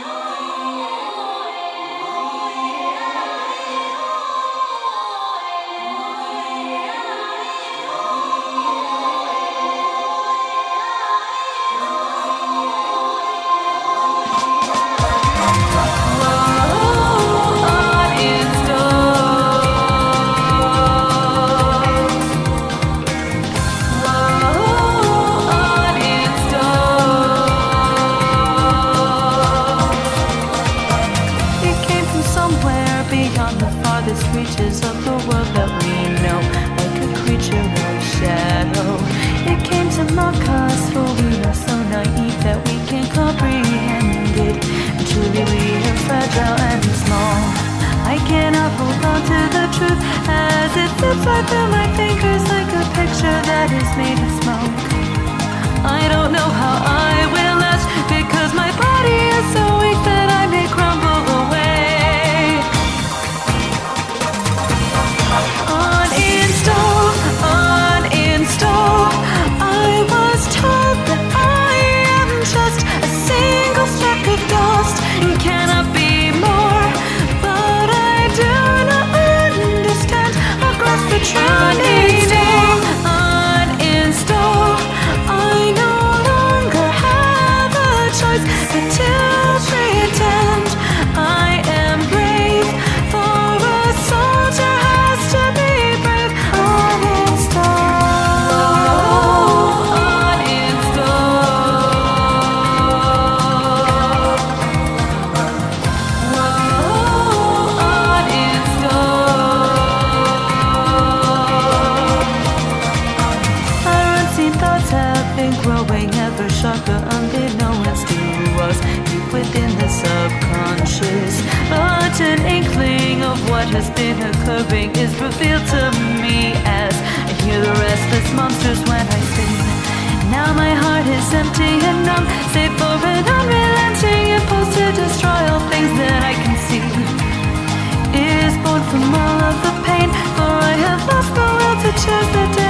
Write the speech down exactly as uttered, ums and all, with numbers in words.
Reaches of the world that we know, like a creature of shadow. It came to mock us, for we are so naive that we can't comprehend it. And truly we are fragile and small. I cannot hold on to the truth as it slips right through my fingers like a picture that is made of smoke. I don't know how I will last, because my body is so weak that I may crumble away. Uninstall, uninstall. I was told that I am just a single speck of dust and cannot be more, but I do not understand or grasp the truth. Uninstall, uninstall. I no longer have a choice but to pretend I am brave, for a soldier has to be brave. Growing ever sharper unbeknownst to us, deep within the subconscious. But an inkling of what has been occurring is revealed to me as I hear the restless monsters when I sing. Now my heart is empty and numb, save for an unrelenting impulse to destroy all things that I can see. It is born from all of the pain, for I have lost the will to choose the day.